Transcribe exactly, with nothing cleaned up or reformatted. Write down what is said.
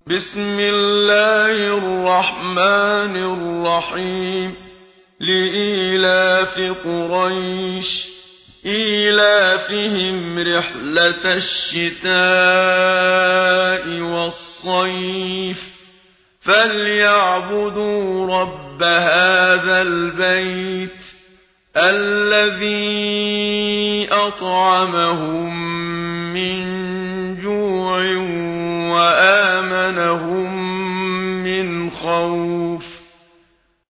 بسم الله الرحمن الرحيم لإيلاف قريش إيلافهم رحلة الشتاء والصيف فليعبدوا رب هذا البيت الذي أطعمهم